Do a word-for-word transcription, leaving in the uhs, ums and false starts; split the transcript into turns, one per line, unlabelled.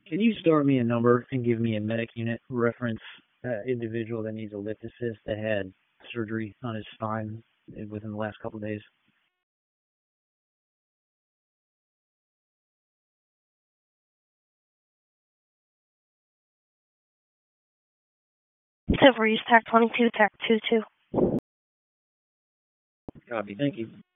Can you start me a number and give me a medic unit reference uh, individual that needs a lift assist that had surgery on his spine within the last couple of days?
Silver East, T A C twenty-two, T A C two two.
Copy. Thank you.